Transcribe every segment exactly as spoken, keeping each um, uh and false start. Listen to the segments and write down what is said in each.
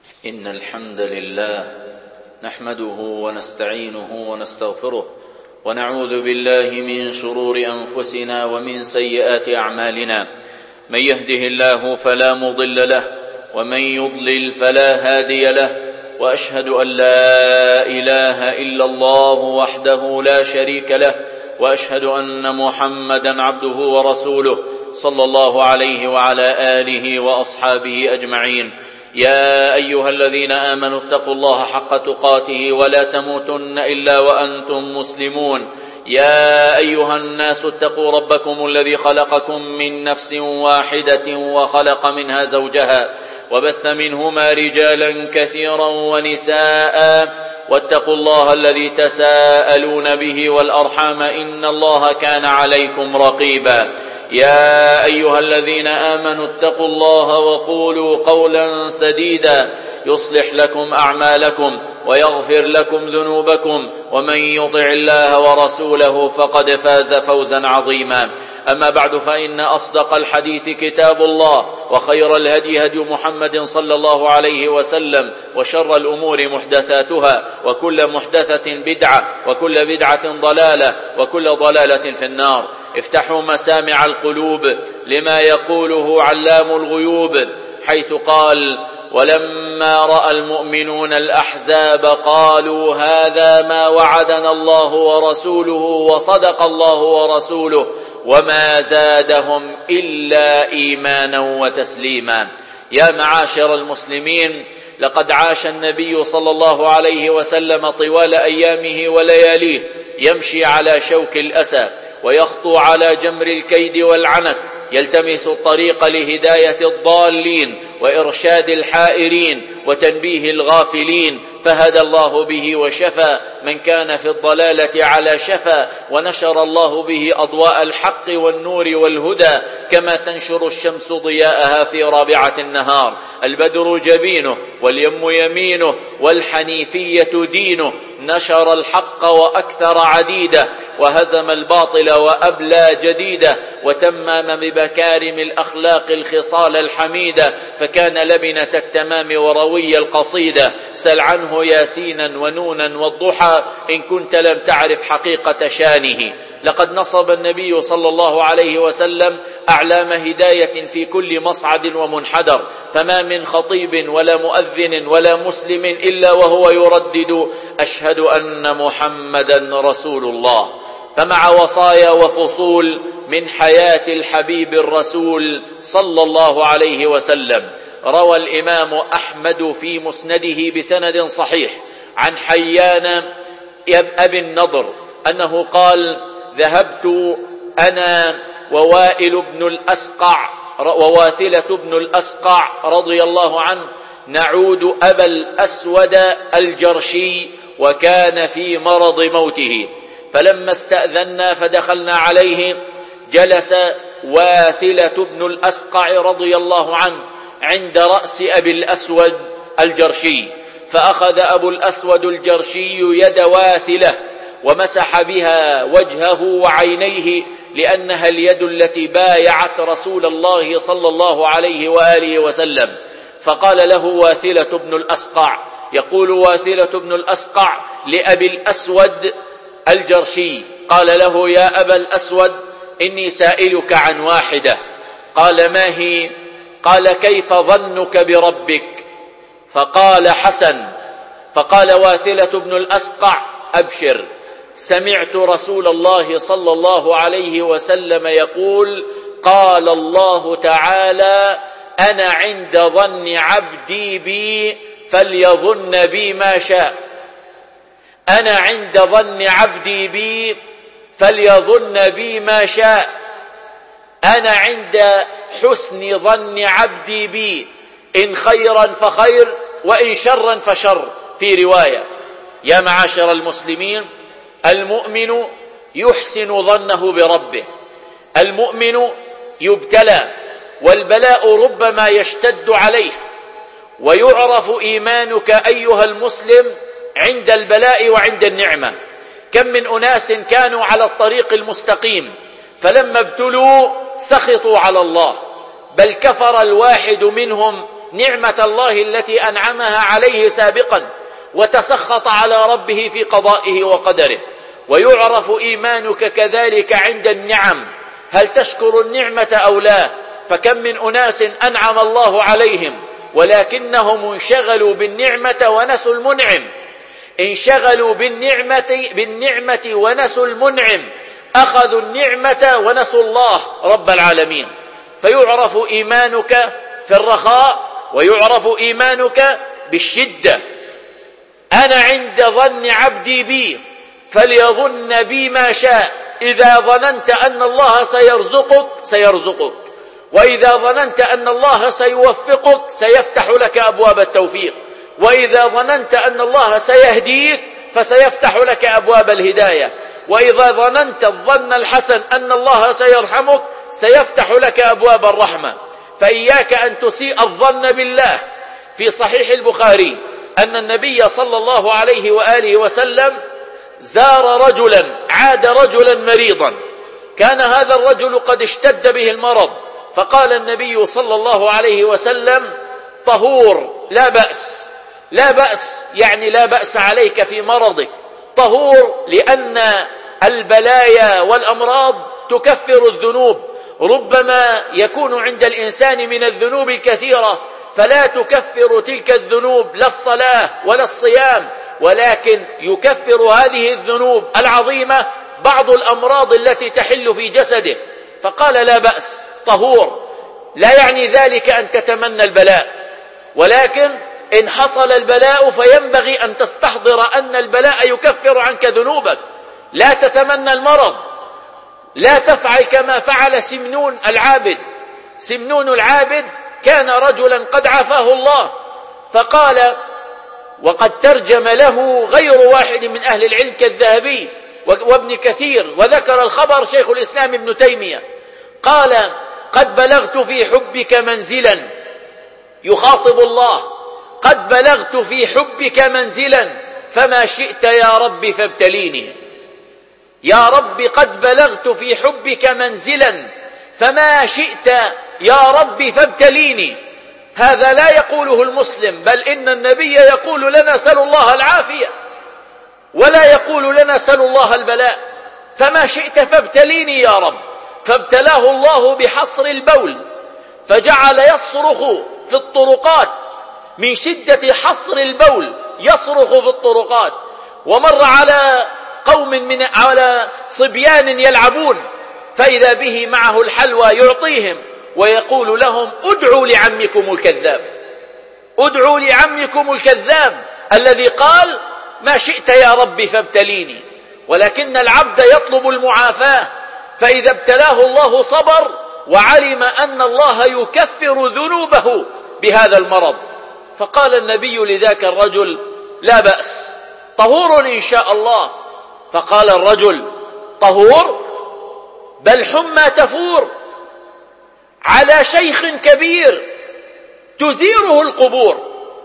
إن الحمد لله نحمده ونستعينه ونستغفره ونعوذ بالله من شرور أنفسنا ومن سيئات أعمالنا. من يهده الله فلا مضل له ومن يضلل فلا هادي له، وأشهد أن لا إله إلا الله وحده لا شريك له، وأشهد أن محمدا عبده ورسوله صلى الله عليه وعلى آله وأصحابه أجمعين. يا أيها الذين آمنوا اتقوا الله حق تقاته ولا تموتن إلا وأنتم مسلمون. يا أيها الناس اتقوا ربكم الذي خلقكم من نفس واحدة وخلق منها زوجها وبث منهما رجالا كثيرا ونساء، واتقوا الله الذي تساءلون به والأرحام إن الله كان عليكم رقيبا. يا أيها الذين آمنوا اتقوا الله وقولوا قولا سديدا يصلح لكم أعمالكم ويغفر لكم ذنوبكم، ومن يطع الله ورسوله فقد فاز فوزا عظيما. أما بعد، فإن أصدق الحديث كتاب الله، وخير الهدي هدي محمد صلى الله عليه وسلم، وشر الأمور محدثاتها، وكل محدثة بدعة، وكل بدعة ضلالة، وكل ضلالة في النار. افتحوا مسامع القلوب لما يقوله علام الغيوب، حيث قال: ولما رأى المؤمنون الأحزاب قالوا هذا ما وعدنا الله ورسوله وصدق الله ورسوله وما زادهم إلا إيمانا وتسليما. يا معاشر المسلمين، لقد عاش النبي صلى الله عليه وسلم طوال أيامه ولياليه يمشي على شوك الأسى، ويخطو على جمر الكيد والعنت، يلتمس الطريق لهداية الضالين وإرشاد الحائرين وتنبيه الغافلين، فهدى الله به وشفى من كان في الضلالة على شفا، ونشر الله به أضواء الحق والنور والهدى، كما تنشر الشمس ضياءها في رابعة النهار. البدر جبينه واليم يمينه والحنيفية دينه، نشر الحق وأكثر عديده، وهزم الباطل وأبلى جديده، وتمم بمكارم الأخلاق الخصال الحميدة، فكان لبنة التمام وروي القصيدة. سل عنه ياسينا ونونا والضحى إن كنت لم تعرف حقيقة شانه. لقد نصب النبي صلى الله عليه وسلم أعلام هداية في كل مصعد ومنحدر، فما من خطيب ولا مؤذن ولا مسلم إلا وهو يردد أشهد أن محمدا رسول الله. فمع وصايا وفصول من حياة الحبيب الرسول صلى الله عليه وسلم، روى الإمام أحمد في مسنده بسند صحيح عن حيان أبي النضر أنه قال: ذهبت أنا ووائل بن الأسقع وواثلة بن الأسقع رضي الله عنه نعود أبا الأسود الجرشي، وكان في مرض موته، فلما استأذنا فدخلنا عليه جلس واثلة بن الأسقع رضي الله عنه عند رأس أبي الأسود الجرشي، فأخذ أبو الأسود الجرشي يد واثلة ومسح بها وجهه وعينيه، لأنها اليد التي بايعت رسول الله صلى الله عليه وآله وسلم. فقال له واثلة بن الأسقع، يقول واثلة بن الأسقع لأبي الأسود الجرشي، قال له: يا أبا الأسود، إني سائلك عن واحدة. قال: ما هي؟ قال: كيف ظنك بربك؟ فقال: حسن. فقال واثلة بن الأسقع: أبشر، سمعت رسول الله صلى الله عليه وسلم يقول: قال الله تعالى: أنا عند ظن عبدي بي فليظن بي ما شاء. أنا عند ظن عبدي بي فليظن بي ما شاء. أنا عند حسن ظن عبدي بي، إن خيرا فخير وإن شرا فشر، في رواية. يا معاشر المسلمين، المؤمن يحسن ظنه بربه، المؤمن يبتلى، والبلاء ربما يشتد عليه، ويعرف إيمانك أيها المسلم عند البلاء وعند النعمة. كم من أناس كانوا على الطريق المستقيم، فلما ابتلوا سخطوا على الله، بل كفر الواحد منهم نعمة الله التي أنعمها عليه سابقا وتسخط على ربه في قضائه وقدره. ويعرف إيمانك كذلك عند النعم، هل تشكر النعمة أو لا؟ فكم من أناس أنعم الله عليهم ولكنهم انشغلوا بالنعمة ونسوا المنعم، انشغلوا بالنعمة, بالنعمة ونسوا المنعم، أخذوا النعمة ونسوا الله رب العالمين. فيعرف إيمانك في الرخاء ويعرف إيمانك بالشدة. أنا عند ظن عبدي بي فليظن بي ما شاء، إذا ظننت أن الله سيرزقك سيرزقك، وإذا ظننت أن الله سيوفقك سيفتح لك أبواب التوفيق، وإذا ظننت أن الله سيهديك فسيفتح لك أبواب الهداية، وإذا ظننت الظن الحسن أن الله سيرحمك سيفتح لك أبواب الرحمة. فإياك أن تسيء الظن بالله. في صحيح البخاري أن النبي صلى الله عليه وآله وسلم زار رجلا، عاد رجلا مريضا، كان هذا الرجل قد اشتد به المرض، فقال النبي صلى الله عليه وسلم: طهور لا بأس، لا بأس يعني لا بأس عليك في مرضك، طهور، لأن البلايا والأمراض تكفر الذنوب. ربما يكون عند الإنسان من الذنوب الكثيرة فلا تكفر تلك الذنوب لا الصلاة ولا الصيام، ولكن يكفر هذه الذنوب العظيمة بعض الأمراض التي تحل في جسده. فقال: لا بأس، طهور. لا يعني ذلك أن تتمنى البلاء، ولكن إن حصل البلاء فينبغي أن تستحضر أن البلاء يكفر عنك ذنوبك. لا تتمنى المرض، لا تفعل كما فعل سمنون العابد. سمنون العابد كان رجلا قد عافاه الله، فقال، وقد ترجم له غير واحد من أهل العلم كالذهبي وابن كثير، وذكر الخبر شيخ الإسلام ابن تيمية، قال: قد بلغت في حبك منزلا، يخاطب الله، قد بلغت في حبك منزلا فما شئت يا رب فابتليني. يا رب قد بلغت في حبك منزلا فما شئت يا رب فابتليني. هذا لا يقوله المسلم، بل إن النبي يقول لنا: سلوا الله العافية، ولا يقول لنا: سلوا الله البلاء. فما شئت فابتليني يا رب. فابتلاه الله بحصر البول، فجعل يصرخ في الطرقات من شدة حصر البول، يصرخ في الطرقات. ومر على قوم من على صبيان يلعبون، فإذا به معه الحلوى يعطيهم ويقول لهم: ادعوا لعمكم الكذاب، ادعوا لعمكم الكذاب الذي قال: ما شئت يا رب فابتليني. ولكن العبد يطلب المعافاة، فإذا ابتلاه الله صبر وعلم أن الله يكفر ذنوبه بهذا المرض. فقال النبي لذاك الرجل: لا بأس، طهور إن شاء الله. فقال الرجل: طهور؟ بل حمى تفور على شيخ كبير تزيره القبور.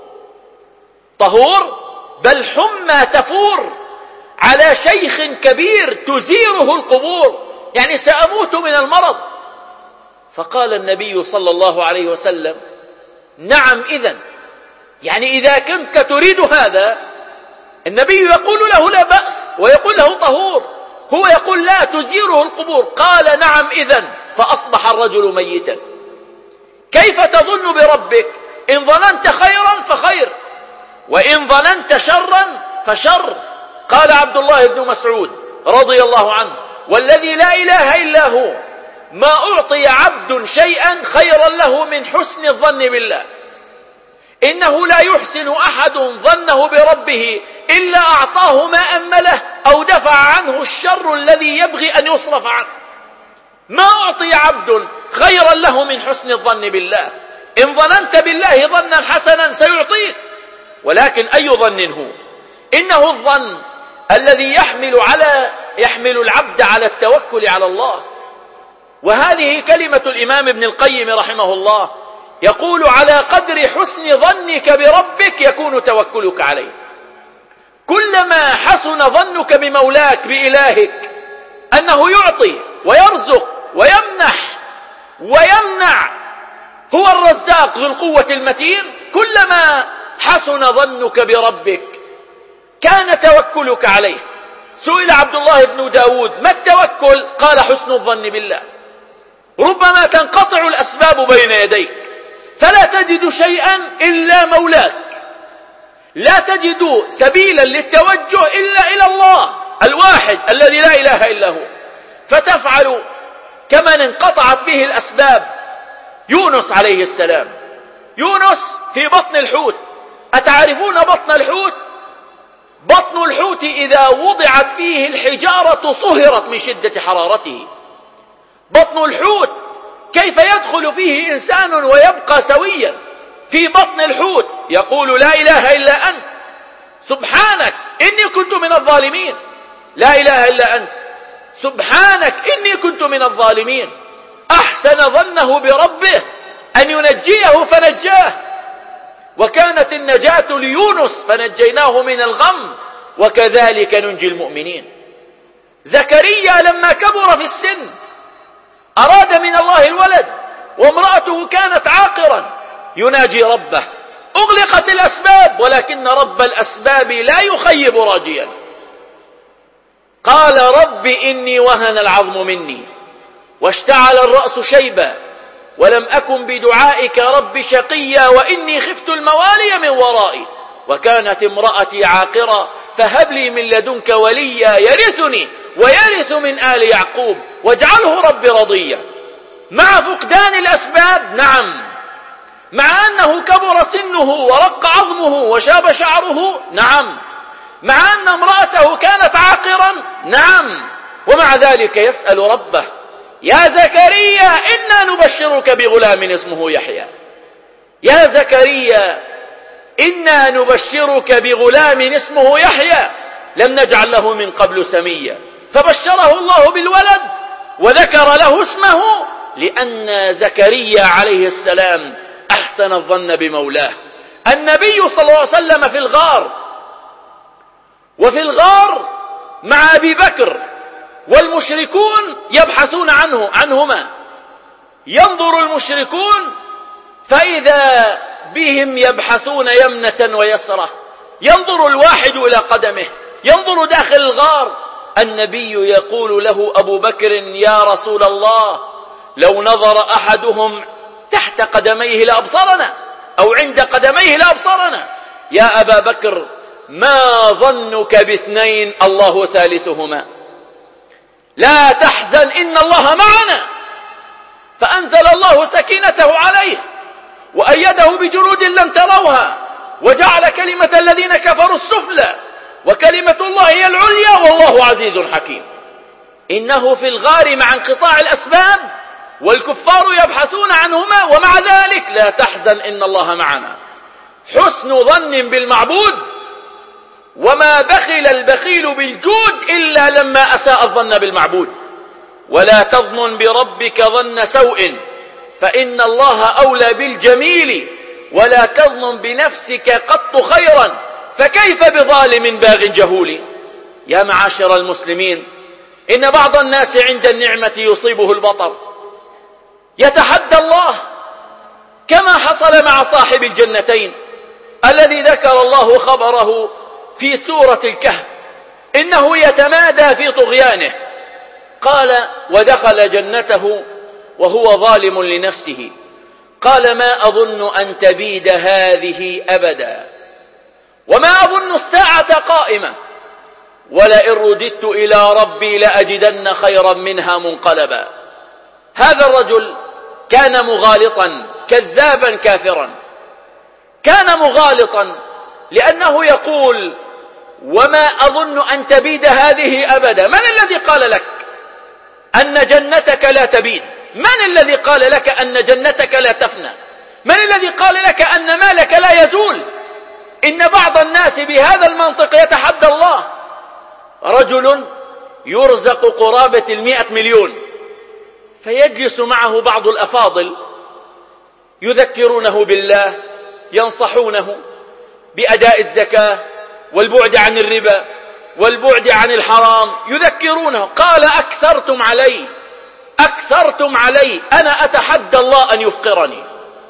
طهور؟ بل حمى تفور على شيخ كبير تزيره القبور، يعني سأموت من المرض. فقال النبي صلى الله عليه وسلم: نعم إذن، يعني إذا كنت تريد هذا. النبي يقول له: لا بأس، ويقول له: طهور، هو يقول: لا، تزيره القبور. قال: نعم إذن. فأصبح الرجل ميتا. كيف تظن بربك؟ إن ظننت خيرا فخير، وإن ظننت شرا فشر. قال عبد الله بن مسعود رضي الله عنه: والذي لا إله إلا هو ما أعطي عبد شيئا خيرا له من حسن الظن بالله. إنه لا يحسن أحد ظنه بربه إلا أعطاه ما أمله أو دفع عنه الشر الذي يبغي أن يصرف عنه. ما أعطي عبد خيرا له من حسن الظن بالله. إن ظننت بالله ظنا حسنا سيعطيك، ولكن أي ظن هو؟ إنه الظن الذي يحمل على يحمل العبد على التوكل على الله. وهذه كلمة الإمام ابن القيم رحمه الله، يقول: على قدر حسن ظنك بربك يكون توكلك عليه. كلما حسن ظنك بمولاك بإلهك أنه يعطي ويرزق ويمنح ويمنع، هو الرزاق ذو القوة المتين، كلما حسن ظنك بربك كان توكلك عليه. سئل عبد الله بن داود ما التوكل؟ قال حسن الظن بالله. ربما تنقطع الأسباب بين يديك فلا تجد شيئا إلا مولاك، لا تجد سبيلا للتوجه إلا إلى الله الواحد الذي لا إله إلا هو، فتفعل كمن انقطعت به الأسباب. يونس عليه السلام، يونس في بطن الحوت. أتعرفون بطن الحوت؟ بطن الحوت إذا وضعت فيه الحجارة صهرت من شدة حرارته. بطن الحوت كيف يدخل فيه إنسان ويبقى سويا في بطن الحوت يقول لا إله إلا أنت سبحانك إني كنت من الظالمين، لا إله إلا أنت سبحانك إني كنت من الظالمين. أحسن ظنه بربه أن ينجيه فنجاه، وكانت النجاة ليونس فنجيناه من الغم، وكذلك ننجي المؤمنين. زكريا لما كبر في السن أراد من الله الولد، وامرأته كانت عاقرا، يناجي ربه. أغلقت الأسباب، ولكن رب الأسباب لا يخيب راجيا. قال رب إني وهن العظم مني واشتعل الرأس شيبا ولم أكن بدعائك رب شقيا وإني خفت الموالي من ورائي وكانت امرأتي عاقرا فهب لي من لدنك وليا يرثني ويرث من آل يعقوب واجعله رب رضيا. مع فقدان الأسباب، نعم، مع أنه كبر سنه ورق عظمه وشاب شعره، نعم، مع أن امرأته كانت عاقرا، نعم، ومع ذلك يسأل ربه يا زكريا إنا نبشرك بغلام اسمه يحيى. يا زكريا إنا نبشرك بغلام اسمه يحيى لم نجعل له من قبل سميا. فبشره الله بالولد وذكر له اسمه لأن زكريا عليه السلام أحسن الظن بمولاه. النبي صلى الله عليه وسلم في الغار، وفي الغار مع أبي بكر والمشركون يبحثون عنه عنهما. ينظر المشركون فإذا بهم يبحثون يمنة ويسرة، ينظر الواحد إلى قدمه، ينظر داخل الغار. النبي يقول له أبو بكر يا رسول الله لو نظر أحدهم تحت قدميه لأبصرنا، أو عند قدميه لأبصرنا. يا أبا بكر ما ظنك باثنين الله ثالثهما، لا تحزن إن الله معنا. فأنزل الله سكينته عليه وأيده بجنود لم تروها وجعل كلمة الذين كفروا السفلى وكلمة الله هي العليا والله عزيز حكيم. إنه في الغار مع انقطاع الأسباب والكفار يبحثون عنهما، ومع ذلك لا تحزن إن الله معنا. حسن ظن بالمعبود. وما بخل البخيل بالجود إلا لما أساء الظن بالمعبود. ولا تظن بربك ظن سوء فإن الله أولى بالجميل ولا تظن بنفسك قط خيرا فكيف بظالم باغ جهول. يا معاشر المسلمين، إن بعض الناس عند النعمة يصيبه البطر، يتحدى الله كما حصل مع صاحب الجنتين الذي ذكر الله خبره في سورة الكهف، إنه يتمادى في طغيانه. قال ودخل جنته وهو ظالم لنفسه قال ما أظن أن تبيد هذه أبدا وما أظن الساعة قائمة ولئن رددت إلى ربي لأجدن خيرا منها منقلبا. هذا الرجل كان مغالطا كذابا كافرا. كان مغالطا لأنه يقول وما أظن أن تبيد هذه أبدا. من الذي قال لك أن جنتك لا تبيد؟ من الذي قال لك أن جنتك لا تفنى؟ من الذي قال لك أن مالك لا يزول؟ إن بعض الناس بهذا المنطق يتحدى الله. رجل يرزق قرابة المئة مليون فيجلس معه بعض الأفاضل يذكرونه بالله، ينصحونه بأداء الزكاة والبعد عن الربا والبعد عن الحرام، يذكرونه. قال أكثرتم علي أكثرتم علي أنا أتحدى الله أن يفقرني.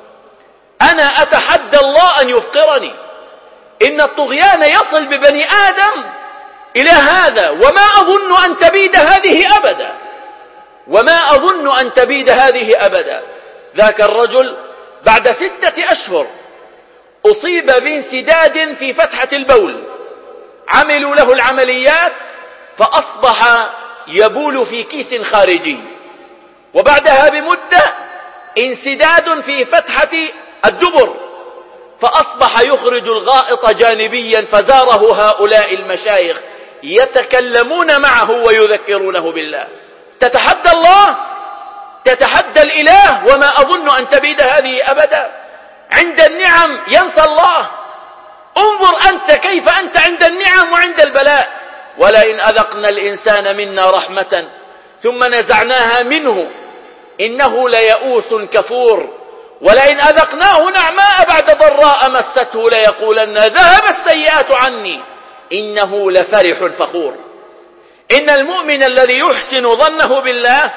أنا أتحدى الله أن يفقرني. إن الطغيان يصل ببني آدم إلى هذا، وما أظن أن تبيد هذه أبدا، وما أظن أن تبيد هذه أبدا. ذاك الرجل بعد ستة أشهر أصيب بانسداد في فتحة البول، عملوا له العمليات فأصبح يبول في كيس خارجي، وبعدها بمدة انسداد في فتحة الدبر، فأصبح يخرج الغائط جانبيا. فزاره هؤلاء المشايخ يتكلمون معه ويذكرونه بالله. تتحدى الله، تتحدى الإله، وما أظن أن تبيد هذه أبدا. عند النعم ينسى الله. انظر أنت كيف أنت عند النعم وعند البلاء. ولئن أذقنا الإنسان منا رحمة ثم نزعناها منه إنه ليئوس كفور. ولئن أذقناه نعماء بعد ضراء مسته ليقولن ذهب السيئات عني إنه لفرح فخور. إن المؤمن الذي يحسن ظنه بالله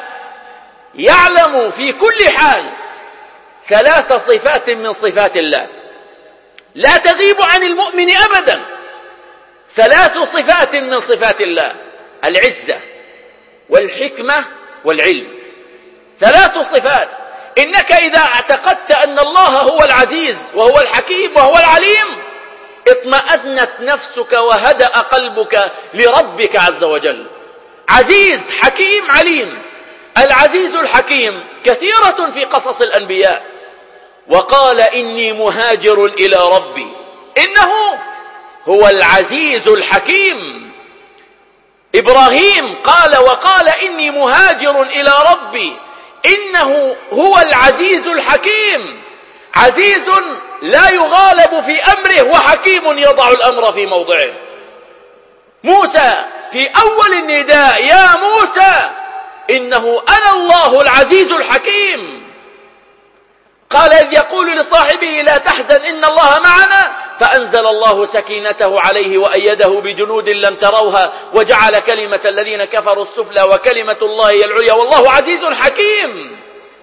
يعلم في كل حال ثلاث صفات من صفات الله لا تغيب عن المؤمن أبدا. ثلاث صفات من صفات الله: العزة والحكمة والعلم. ثلاث صفات. إنك إذا اعتقدت أن الله هو العزيز وهو الحكيم وهو العليم اطمأنت نفسك وهدأ قلبك لربك عز وجل. عزيز، حكيم، عليم. العزيز الحكيم كثيرة في قصص الأنبياء. وقال إني مهاجر إلى ربي إنه هو العزيز الحكيم. إبراهيم قال وقال إني مهاجر إلى ربي إنه هو العزيز الحكيم. عزيز لا يغالب في أمره، وحكيم يضع الأمر في موضعه. موسى في أول النداء: يا موسى إنه أنا الله العزيز الحكيم. قال إذ يقول لصاحبه لا تحزن إن الله معنا، فأنزل الله سكينته عليه وأيده بجنود لم تروها وجعل كلمة الذين كفروا السفلى وكلمة الله هي العليا والله عزيز حكيم.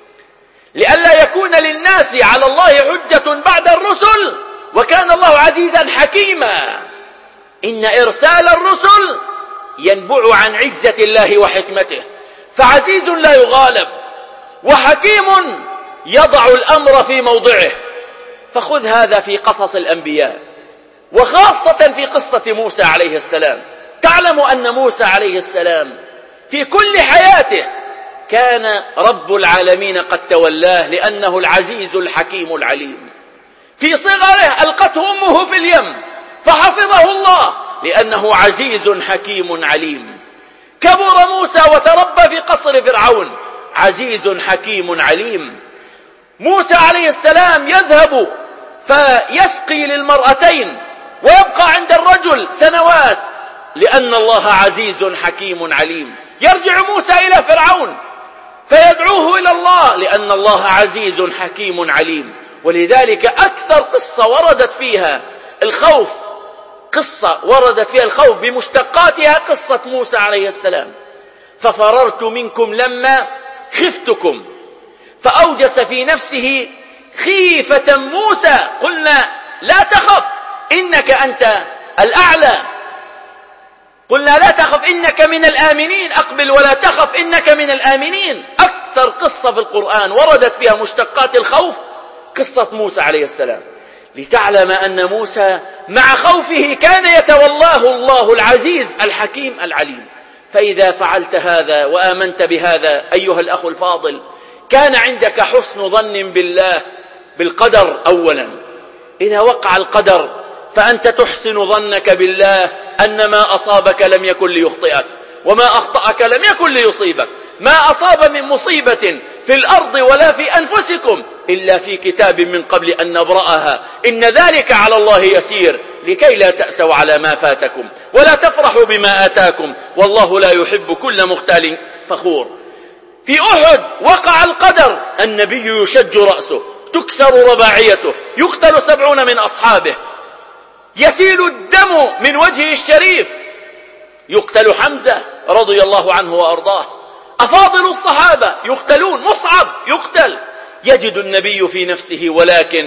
لئلا يكون للناس على الله حجة بعد الرسل، وكان الله عزيزا حكيما. إن إرسال الرسل ينبع عن عزة الله وحكمته، فعزيز لا يغالب، وحكيم يضع الأمر في موضعه. فخذ هذا في قصص الأنبياء، وخاصة في قصة موسى عليه السلام. تعلم أن موسى عليه السلام في كل حياته كان رب العالمين قد تولاه، لأنه العزيز الحكيم العليم. في صغره ألقته أمه في اليم فحفظه الله لأنه عزيز حكيم عليم. كبر موسى وتربى في قصر فرعون، عزيز حكيم عليم. موسى عليه السلام يذهب فيسقي للمرأتين ويبقى عند الرجل سنوات لأن الله عزيز حكيم عليم. يرجع موسى إلى فرعون فيدعوه إلى الله لأن الله عزيز حكيم عليم. ولذلك أكثر قصة وردت فيها الخوف، قصة وردت فيها الخوف بمشتقاتها قصة موسى عليه السلام. ففررت منكم لما خفتكم فأوجس في نفسه خيفة موسى. قلنا لا تخف إنك أنت الأعلى، قلنا لا تخف إنك من الآمنين، أقبل ولا تخف إنك من الآمنين. أكثر قصة في القرآن وردت فيها مشتقات الخوف قصة موسى عليه السلام، لتعلم أن موسى مع خوفه كان يتولاه الله العزيز الحكيم العليم. فإذا فعلت هذا وآمنت بهذا أيها الأخ الفاضل، كان عندك حسن ظن بالله بالقدر. أولا إذا وقع القدر فأنت تحسن ظنك بالله أن ما أصابك لم يكن ليخطئك، وما أخطأك لم يكن ليصيبك. ما أصاب من مصيبة في الأرض ولا في أنفسكم إلا في كتاب من قبل أن نبرأها إن ذلك على الله يسير، لكي لا تأسوا على ما فاتكم ولا تفرحوا بما آتاكم والله لا يحب كل مختال فخور. في أحد وقع القدر، النبي يشج رأسه، تكسر رباعيته، يقتل سبعون من أصحابه، يسيل الدم من وجهه الشريف، يقتل حمزة رضي الله عنه وأرضاه، أفاضل الصحابة يقتلون، مصعب يقتل. يجد النبي في نفسه ولكن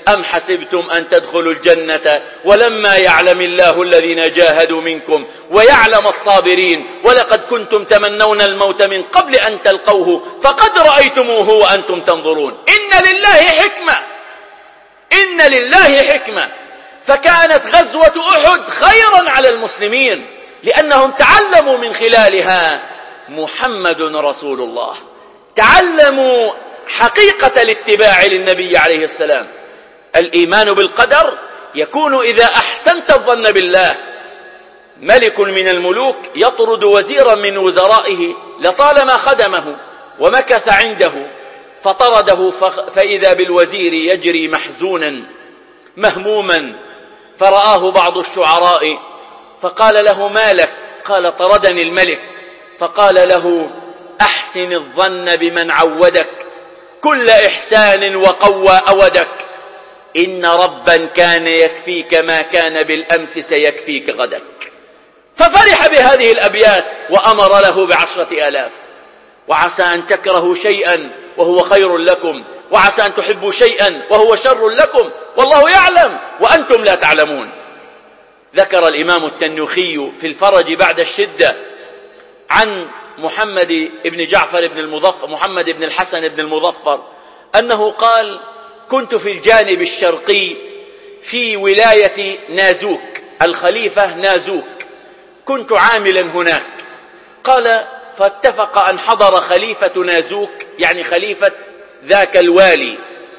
أم حسبتم أن تدخلوا الجنة ولما يعلم الله الذين جاهدوا منكم ويعلم الصابرين ولقد كنتم تمنون الموت من قبل أن تلقوه فقد رأيتموه وأنتم تنظرون. إن لله حكمة، إن لله حكمة. فكانت غزوة أحد خيرا على المسلمين لأنهم تعلموا من خلالها محمد رسول الله، تعلموا حقيقة الاتباع للنبي عليه السلام. الإيمان بالقدر يكون إذا أحسنت الظن بالله. ملك من الملوك يطرد وزيرا من وزرائه لطالما خدمه ومكث عنده فطرده، فإذا بالوزير يجري محزونا مهموما، فرآه بعض الشعراء فقال له: ما لك؟ قال: طردني الملك. فقال له: أحسن الظن بمن عودك كل إحسان وقوى أودك، إن ربا كان يكفيك ما كان بالأمس سيكفيك غدك. ففرح بهذه الأبيات وأمر له بعشرة آلاف. وعسى أن تكرهوا شيئا وهو خير لكم، وعسى أن تحبوا شيئا وهو شر لكم، والله يعلم وأنتم لا تعلمون. ذكر الإمام التنوخي في الفرج بعد الشدة عن محمد بن جعفر بن المظفر محمد بن الحسن بن المظفر أنه قال: كنت في الجانب الشرقي في ولاية نازوك، الخليفة نازوك، كنت عاملا هناك. قال: فاتفق أن حضر خليفة نازوك، يعني خليفة ذاك الوالي،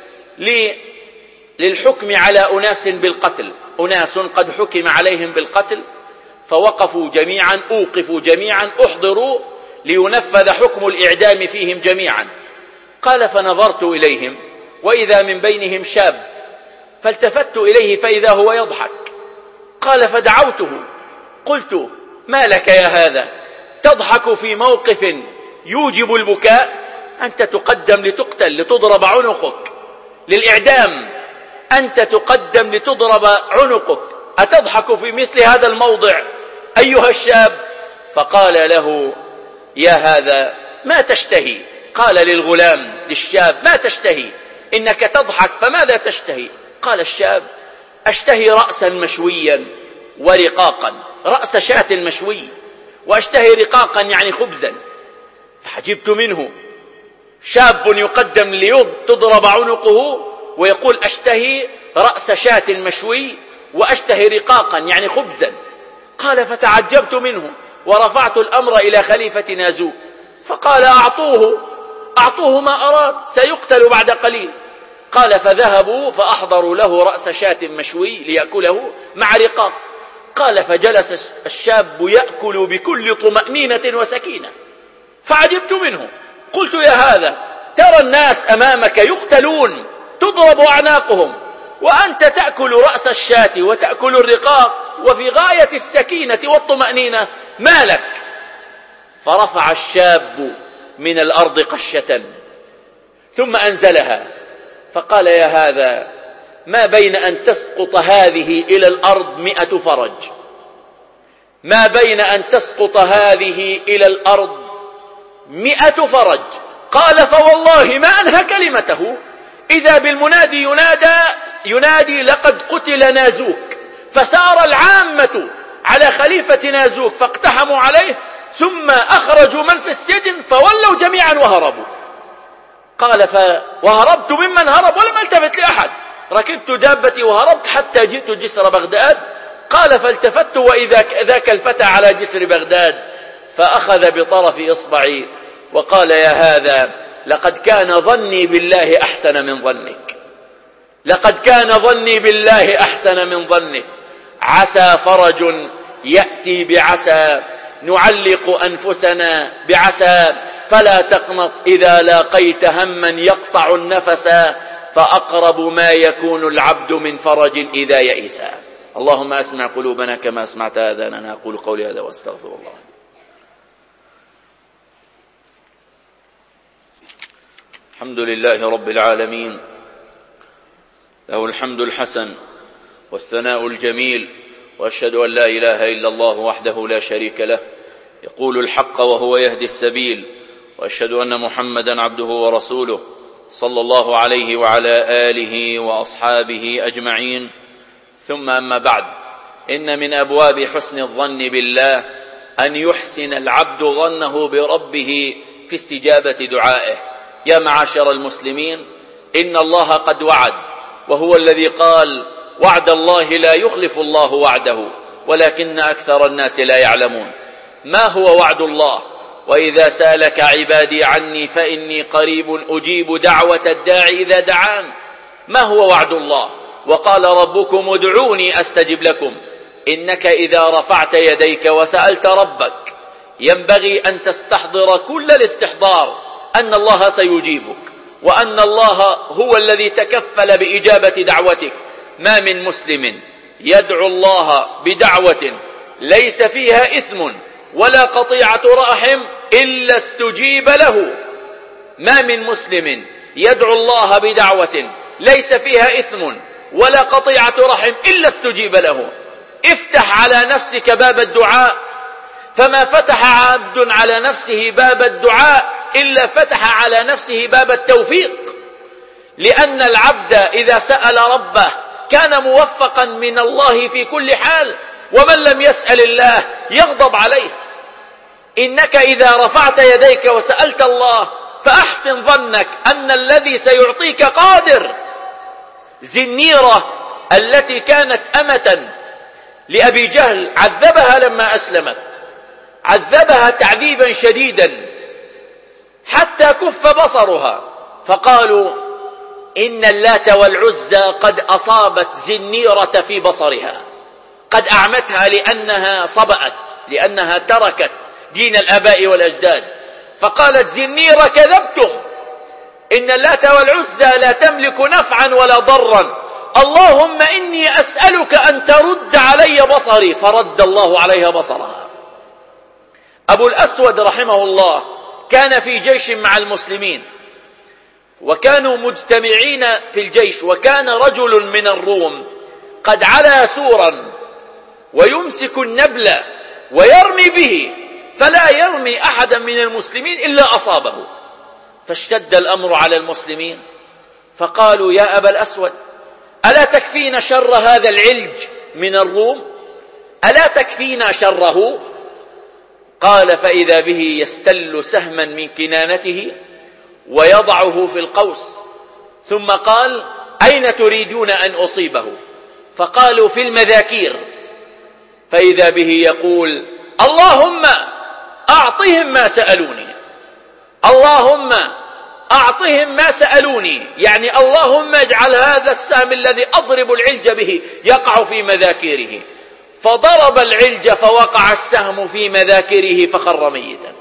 للحكم على أناس بالقتل، أناس قد حكم عليهم بالقتل، فوقفوا جميعا، أوقفوا جميعا، أحضروا لينفذ حكم الإعدام فيهم جميعا. قال: فنظرت إليهم وإذا من بينهم شاب، فالتفت إليه فإذا هو يضحك. قال: فدعوته قلت: ما لك يا هذا تضحك في موقف يوجب البكاء؟ أنت تقدم لتقتل، لتضرب عنقك للإعدام، أنت تقدم لتضرب عنقك، أتضحك في مثل هذا الموضع أيها الشاب؟ فقال له: يا هذا ما تشتهي؟ قال للغلام للشاب: ما تشتهي؟ إنك تضحك فماذا تشتهي؟ قال الشاب: أشتهي رأسا مشويا ورقاقا، رأس شاة مشوي، وأشتهي رقاقا يعني خبزا. فعجبت منه، شاب يقدم لتضرب عنقه ويقول: أشتهي رأس شاة مشوي وأشتهي رقاقا يعني خبزا. قال: فتعجبت منه ورفعت الأمر إلى خليفة نازوك، فقال: أعطوه أعطوه ما أراد، سيقتل بعد قليل. قال: فذهبوا فأحضروا له رأس شاة مشوي ليأكله مع رقاق. قال: فجلس الشاب يأكل بكل طمأنينة وسكينة، فعجبت منه. قلت: يا هذا، ترى الناس أمامك يقتلون تضرب أعناقهم، وأنت تأكل رأس الشاة وتأكل الرقاق وفي غاية السكينة والطمأنينة، ما لك؟ فرفع الشاب من الأرض قشة ثم أنزلها فقال: يا هذا، ما بين أن تسقط هذه إلى الأرض مئة فرج، ما بين أن تسقط هذه إلى الأرض مئة فرج. قال: فوالله ما أنهى كلمته إذا بالمنادي ينادى ينادي لقد قتل نازوك. فسار العامة على خليفة نازوك فاقتحموا عليه، ثم أخرجوا من في السجن فولوا جميعا وهربوا. قال: وهربت ممن هرب ولم التفت لأحد، ركبت دابتي وهربت حتى جئت جسر بغداد. قال: فالتفت وإذا ذاك الفتى على جسر بغداد، فأخذ بطرف إصبعي وقال: يا هذا، لقد كان ظني بالله أحسن من ظنك، لقد كان ظني بالله أحسن من ظنك. عسى فرج يأتي بعسى، نعلق أنفسنا بعسى، فلا تقنط إذا لاقيت هما يقطع النفس، فأقرب ما يكون العبد من فرج إذا يئس. اللهم أسمع قلوبنا كما أسمعت آذاننا. أقول قولي هذا واستغفر الله. الحمد لله رب العالمين، له الحمد الحسن والثناء الجميل، وأشهد أن لا إله إلا الله وحده لا شريك له، يقول الحق وهو يهدي السبيل، وأشهد أن محمدا عبده ورسوله صلى الله عليه وعلى آله وأصحابه أجمعين. ثم أما بعد، إن من أبواب حسن الظن بالله أن يحسن العبد ظنه بربه في استجابة دعائه. يا معاشر المسلمين، إن الله قد وعد، وهو الذي قال: وعد الله لا يخلف الله وعده ولكن أكثر الناس لا يعلمون. ما هو وعد الله؟ وإذا سألك عبادي عني فإني قريب أجيب دعوة الداعي إذا دعان. ما هو وعد الله؟ وقال ربكم ادعوني أستجب لكم. إنك إذا رفعت يديك وسألت ربك ينبغي أن تستحضر كل الاستحضار أن الله سيجيبك، وأن الله هو الذي تكفل بإجابة دعوتك. ما من مسلم يدعو الله بدعوة ليس فيها إثم ولا قطيعة رحم إلا استجيب له. ما من مسلم يدعو الله بدعوة ليس فيها إثم ولا قطيعة رحم إلا استجيب له. افتح على نفسك باب الدعاء، فما فتح عبد على نفسه باب الدعاء إلا فتح على نفسه باب التوفيق، لأن العبد إذا سأل ربه كان موفقا من الله في كل حال، ومن لم يسأل الله يغضب عليه. إنك إذا رفعت يديك وسألت الله فأحسن ظنك أن الذي سيعطيك قادر. زنيرة التي كانت أمة لأبي جهل عذبها لما أسلمت، عذبها تعذيبا شديدا حتى كف بصرها، فقالوا إن اللات والعزى قد أصابت زنيرة في بصرها، قد أعمتها لأنها صبأت، لأنها تركت دين الآباء والأجداد. فقالت زنيرة كذبتم، إن اللات والعزى لا تملك نفعا ولا ضرا، اللهم إني أسألك أن ترد علي بصري، فرد الله عليها بصرها. أبو الأسود رحمه الله كان في جيش مع المسلمين، وكانوا مجتمعين في الجيش، وكان رجل من الروم قد علا سورا ويمسك النبل ويرمي به، فلا يرمي أحدا من المسلمين إلا أصابه. فاشتد الأمر على المسلمين، فقالوا يا أبا الأسود ألا تكفينا شر هذا العلج من الروم؟ ألا تكفينا شره؟ قال فإذا به يستل سهما من كنانته ويضعه في القوس، ثم قال أين تريدون أن أصيبه؟ فقالوا في المذاكير. فإذا به يقول اللهم أعطهم ما سألوني، اللهم أعطهم ما سألوني، يعني اللهم اجعل هذا السهم الذي أضرب العلج به يقع في مذاكيره. فضرب العلج فوقع السهم في مذاكره فخر ميتا.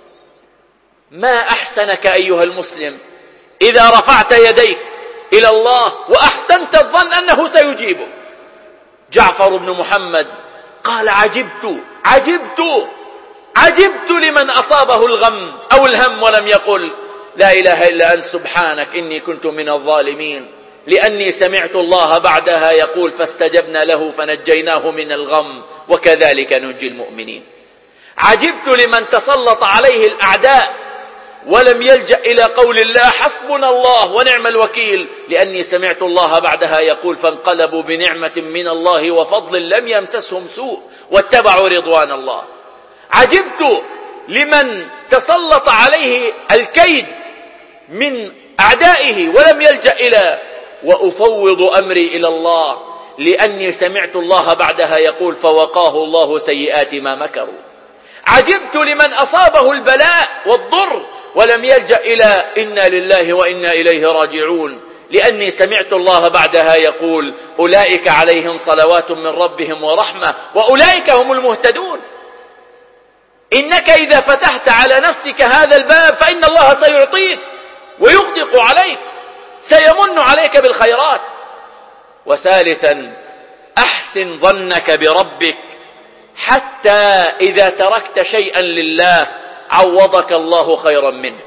ما أحسنك أيها المسلم إذا رفعت يديك إلى الله وأحسنت الظن أنه سيجيبك. جعفر بن محمد قال عجبت عجبت عجبت لمن أصابه الغم أو الهم ولم يقل لا إله إلا أنت سبحانك إني كنت من الظالمين، لأني سمعت الله بعدها يقول فاستجبنا له فنجيناه من الغم وكذلك ننجي المؤمنين. عجبت لمن تسلط عليه الأعداء ولم يلجأ إلى قول الله حسبنا الله ونعم الوكيل، لأني سمعت الله بعدها يقول فانقلبوا بنعمة من الله وفضل لم يمسسهم سوء واتبعوا رضوان الله. عجبت لمن تسلط عليه الكيد من أعدائه ولم يلجأ إلى وأفوض أمري إلى الله، لأني سمعت الله بعدها يقول فوقاه الله سيئات ما مكروا. عجبت لمن أصابه البلاء والضر ولم يلجأ إلى إنا لله وإنا إليه راجعون، لأني سمعت الله بعدها يقول أولئك عليهم صلوات من ربهم ورحمة وأولئك هم المهتدون. إنك إذا فتحت على نفسك هذا الباب فإن الله سيعطيك ويغدق عليك، سيمن عليك بالخيرات. وثالثا أحسن ظنك بربك حتى إذا تركت شيئا لله عوضك الله خيرا منه.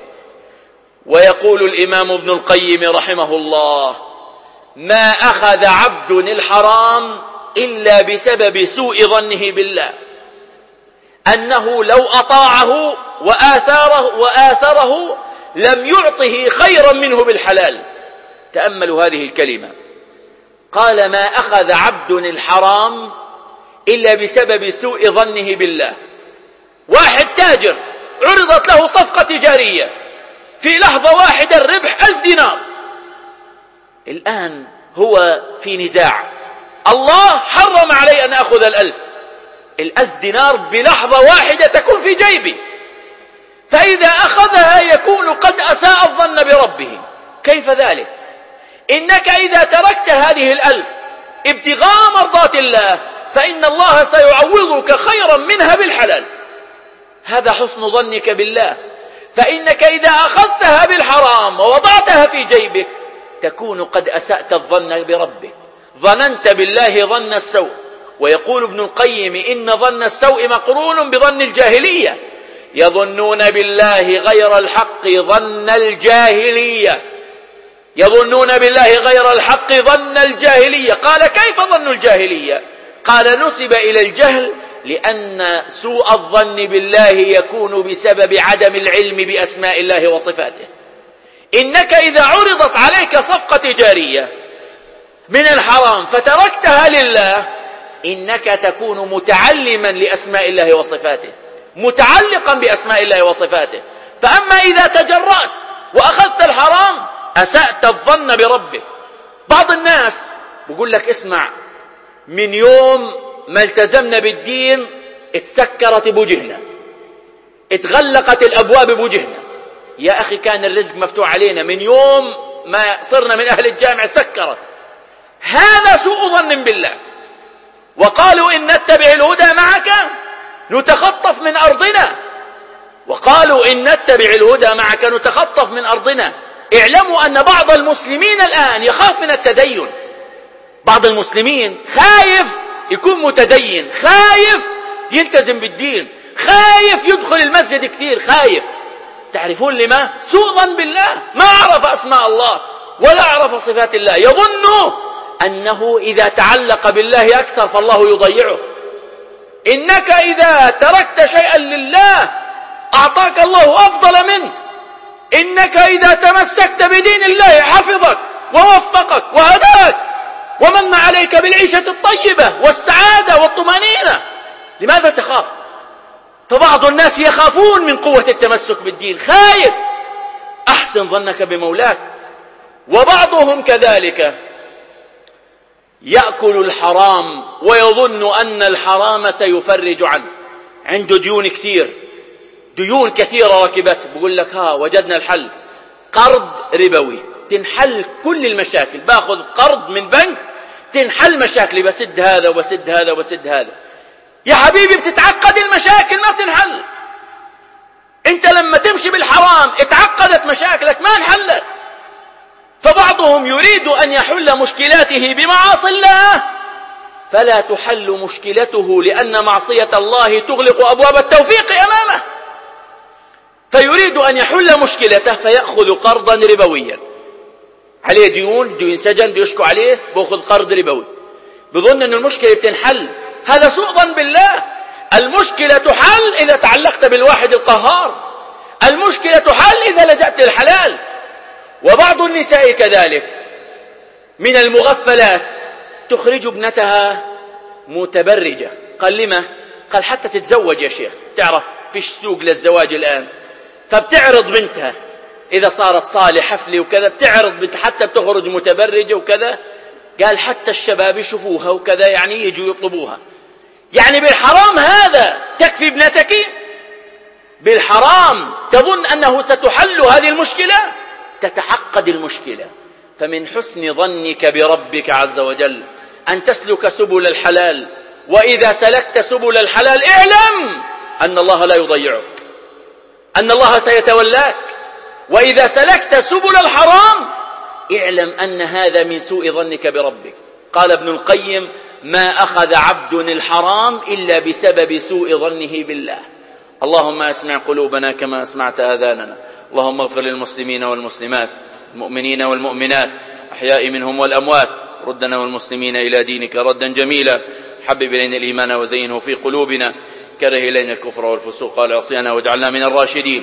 ويقول الإمام ابن القيم رحمه الله ما أخذ عبد الحرام إلا بسبب سوء ظنه بالله، أنه لو أطاعه وآثاره, وآثره لم يعطه خيرا منه بالحلال. تأملوا هذه الكلمة، قال ما أخذ عبد الحرام إلا بسبب سوء ظنه بالله. واحد تاجر عرضت له صفقة تجارية، في لحظة واحدة الربح ألف دينار، الآن هو في نزاع، الله حرم علي أن أخذ الألف، الألف دينار بلحظة واحدة تكون في جيبي، فإذا أخذها يكون قد أساء الظن بربه. كيف ذلك؟ إنك إذا تركت هذه الألف ابتغاء مرضات الله فإن الله سيعوضك خيرا منها بالحلال. هذا حسن ظنك بالله. فإنك إذا أخذتها بالحرام ووضعتها في جيبك تكون قد أسأت الظن بربك، ظننت بالله ظن السوء. ويقول ابن القيم إن ظن السوء مقرون بظن الجاهلية، يظنون بالله غير الحق ظن الجاهلية، يظنون بالله غير الحق ظن الجاهلية. قال كيف ظن الجاهلية؟ قال نسب إلى الجهل، لأن سوء الظن بالله يكون بسبب عدم العلم بأسماء الله وصفاته. إنك إذا عرضت عليك صفقة تجارية من الحرام فتركتها لله إنك تكون متعلما لأسماء الله وصفاته، متعلقا بأسماء الله وصفاته. فأما إذا تجرأت وأخذت الحرام أسأت الظن بربك. بعض الناس بيقول لك اسمع، من يوم ما التزمنا بالدين اتسكرت بوجهنا، اتغلقت الأبواب بوجهنا. يا أخي كان الرزق مفتوح علينا، من يوم ما صرنا من أهل الجامع سكرت. هذا سوء ظن بالله. وقالوا إن نتبع الهدى معك نتخطف من أرضنا، وقالوا إن نتبع الهدى معك نتخطف من أرضنا. اعلموا أن بعض المسلمين الآن يخاف من التدين. بعض المسلمين خايف يكون متدين، خايف يلتزم بالدين، خايف يدخل المسجد كثير، خايف. تعرفون لما؟ سوء ظن بالله، ما عرف أسماء الله ولا عرف صفات الله، يظن أنه إذا تعلق بالله أكثر فالله يضيعه. إنك إذا تركت شيئا لله أعطاك الله أفضل منه. إنك إذا تمسكت بدين الله حفظك ووفقك وهداك ومن عليك بالعيشة الطيبة والسعادة والطمأنينة. لماذا تخاف؟ فبعض الناس يخافون من قوة التمسك بالدين، خايف. أحسن ظنك بمولاك. وبعضهم كذلك يأكل الحرام ويظن أن الحرام سيفرج عنه، عنده ديون كثير، ديون كثيرة ركبت، بقول لك ها وجدنا الحل، قرض ربوي تنحل كل المشاكل. باخذ قرض من بنك تنحل مشاكلي، بسد هذا وبسد هذا وبسد هذا. يا حبيبي بتتعقد المشاكل ما بتنحل. انت لما تمشي بالحرام اتعقدت مشاكلك ما انحلت. فبعضهم يريد أن يحل مشكلاته بمعاصي الله فلا تحل مشكلته، لأن معصية الله تغلق أبواب التوفيق أمامه. فيريد أن يحل مشكلته فيأخذ قرضا ربويا، عليه ديون، ديون سجن بيشكوا عليه، بأخذ قرض ربوي، بظن أن المشكلة تنحل. هذا سوء ظن بالله. المشكلة تحل إذا تعلقت بالواحد القهار، المشكلة تحل إذا لجأت للحلال. وبعض النساء كذلك من المغفلات تخرج ابنتها متبرجة. قال لما؟ قال حتى تتزوج يا شيخ، تعرف فيش سوق للزواج الآن، فبتعرض بنتها إذا صارت صالح حفلة وكذا، بتعرض بنت حتى بتخرج متبرجة وكذا. قال حتى الشباب يشوفوها وكذا، يعني يجوا يطلبوها. يعني بالحرام هذا تكفي ابنتك؟ بالحرام تظن أنه ستحل هذه المشكلة؟ تتعقد المشكلة. فمن حسن ظنك بربك عز وجل أن تسلك سبل الحلال، وإذا سلكت سبل الحلال اعلم أن الله لا يضيعك، أن الله سيتولاك. وإذا سلكت سبل الحرام اعلم أن هذا من سوء ظنك بربك. قال ابن القيم ما أخذ عبد الحرام إلا بسبب سوء ظنه بالله. اللهم أسمع قلوبنا كما أسمعت آذاننا. اللهم اغفر للمسلمين والمسلمات، المؤمنين والمؤمنات، أحياء منهم والأموات. ردنا والمسلمين إلى دينك ردا جميلا. حبب إلينا الإيمان وزينه في قلوبنا، كره إلينا الكفر والفسوق والعصيان واجعلنا من الراشدين.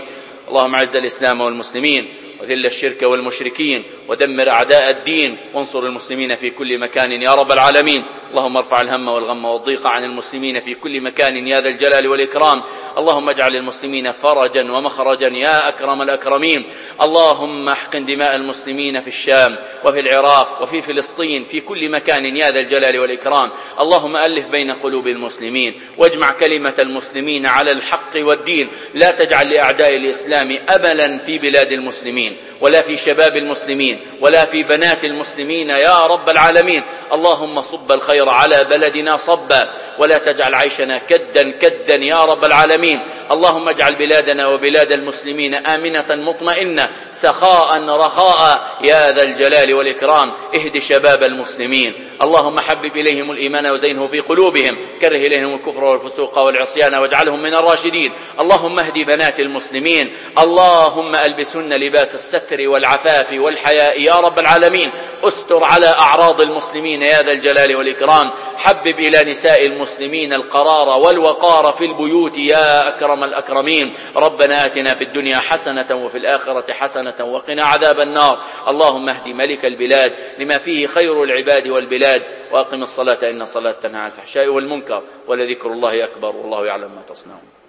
اللهم اعز الإسلام والمسلمين وذل الشرك والمشركين ودمر أعداء الدين وانصر المسلمين في كل مكان يا رب العالمين. اللهم ارفع الهم والغم والضيق عن المسلمين في كل مكان يا ذا الجلال والإكرام. اللهم اجعل المسلمين فرجا ومخرجا يا أكرم الأكرمين. اللهم احقن دماء المسلمين في الشام وفي العراق وفي فلسطين في كل مكان يا ذا الجلال والإكرام. اللهم ألف بين قلوب المسلمين واجمع كلمة المسلمين على الحق والدين. لا تجعل لأعداء الإسلام أملا في بلاد المسلمين ولا في شباب المسلمين ولا في بنات المسلمين يا رب العالمين. اللهم صب الخير على بلدنا صبا ولا تجعل عيشنا كدا كدا يا رب العالمين. اللهم اجعل بلادنا وبلاد المسلمين آمنة مطمئنة سخاء رخاء يا ذا الجلال والإكرام. اهد شباب المسلمين. اللهم حبب إليهم الإيمان وزينه في قلوبهم، كره إليهم الكفر والفسوق والعصيان واجعلهم من الراشدين. اللهم اهد بنات المسلمين. اللهم ألبسن لباس الستر والعفاف والحياء يا رب العالمين. استر على أعراض المسلمين يا ذا الجلال والإكرام. حبب إلى نساء المسلمين القرار والوقار في البيوت يا أكرم الأكرمين. ربنا آتنا في الدنيا حسنة وفي الآخرة حسنة وقنا عذاب النار. اللهم اهد ملك البلاد لما فيه خير العباد والبلاد، وأقم الصلاة إن الصلاة تنهى عن الفحشاء والمنكر ولذكر الله أكبر والله يعلم ما تصنعون.